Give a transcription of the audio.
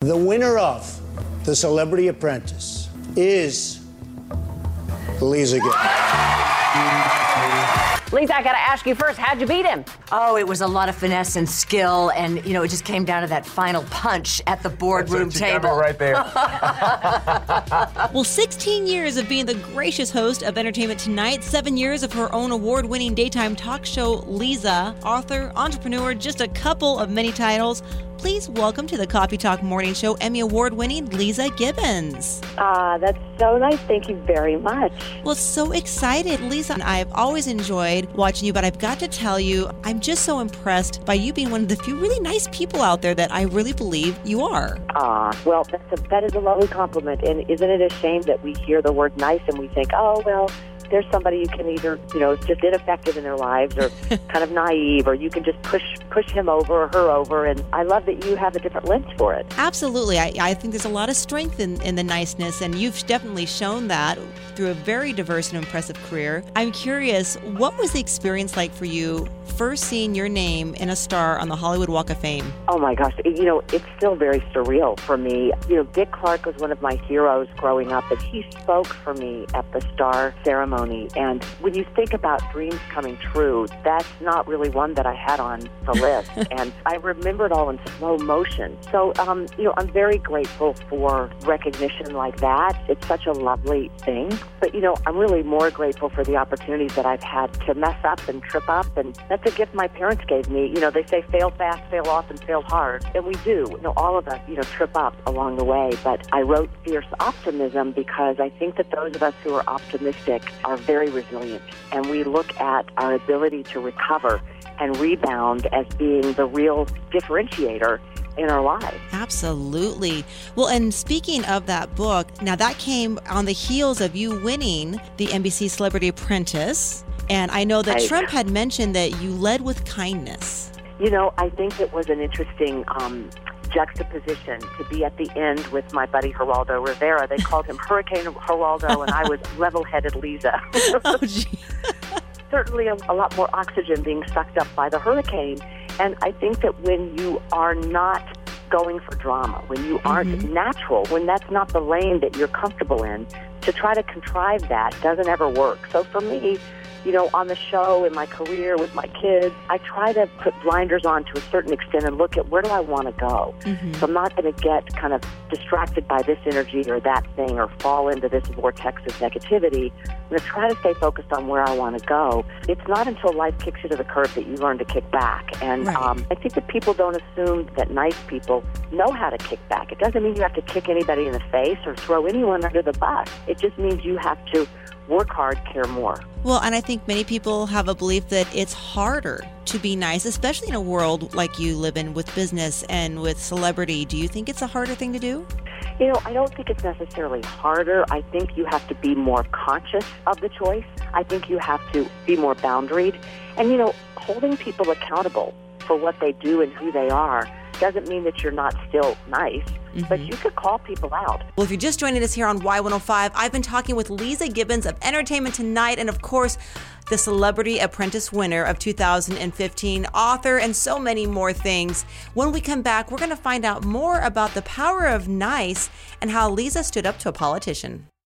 The winner of The Celebrity Apprentice is Leeza Gibbons. Leeza, I got to ask you first, how'd you beat him? Oh, it was a lot of finesse and skill, and, it just came down to that final punch at the boardroom table. Got it right there. Well, 16 years of being the gracious host of Entertainment Tonight, 7 years of her own award-winning daytime talk show, Leeza, author, entrepreneur, just a couple of many titles. Please welcome to the Coffee Talk Morning Show, Emmy Award-winning Leeza Gibbons. That's so nice. Thank you very much. Well, so excited. Leeza, I've always enjoyed watching you, but I've got to tell you, I'm just so impressed by you being one of the few really nice people out there that I really believe you are. Well, that is a lovely compliment. And isn't it a shame that we hear the word nice and we think, oh, well, there's somebody who can either, is just ineffective in their lives or kind of naive, or you can just push him over or her over. And I love that you have a different lens for it. Absolutely. I think there's a lot of strength in the niceness, and you've definitely shown that through a very diverse and impressive career. I'm curious, what was the experience like for you first seeing your name in a star on the Hollywood Walk of Fame? Oh, my gosh. It's still very surreal for me. Dick Clark was one of my heroes growing up, and he spoke for me at the star ceremony. And when you think about dreams coming true, that's not really one that I had on the list. And I remember it all in slow motion. So, I'm very grateful for recognition like that. It's such a lovely thing. But, I'm really more grateful for the opportunities that I've had to mess up and trip up. And that's a gift my parents gave me. They say fail fast, fail often, fail hard. And we do. All of us, trip up along the way. But I wrote Fierce Optimism because I think that those of us who are optimistic are very resilient, and we look at our ability to recover and rebound as being the real differentiator in our lives. Absolutely. Well, and speaking of that book, now that came on the heels of you winning the NBC Celebrity Apprentice, and I know that Right. Trump had mentioned that you led with kindness. I think it was an interesting juxtaposition to be at the end with my buddy Geraldo Rivera. They called him Hurricane Geraldo, and I was level-headed Leeza. Oh, gee. Certainly a lot more oxygen being sucked up by the hurricane. And I think that when you are not going for drama, when you aren't natural, when that's not the lane that you're comfortable in, to try to contrive that doesn't ever work. So for me, on the show, in my career, with my kids, I try to put blinders on to a certain extent and look at where do I want to go. So I'm not going to get kind of distracted by this energy or that thing or fall into this vortex of negativity. I'm going to try to stay focused on where I want to go. It's not until life kicks you to the curb that you learn to kick back. And Right. I think that people don't assume that nice people know how to kick back. It doesn't mean you have to kick anybody in the face or throw anyone under the bus. It just means you have to work hard, care more. Well, and I think many people have a belief that it's harder to be nice, especially in a world like you live in with business and with celebrity. Do you think it's a harder thing to do? I don't think it's necessarily harder. I think you have to be more conscious of the choice. I think you have to be more boundaried. And, holding people accountable for what they do and who they are doesn't mean that you're not still nice, but you could call people out. Well, if you're just joining us here on Y105, I've been talking with Leeza Gibbons of Entertainment Tonight, and of course, the Celebrity Apprentice winner of 2015, author, and so many more things. When we come back, we're going to find out more about the power of nice and how Leeza stood up to a politician.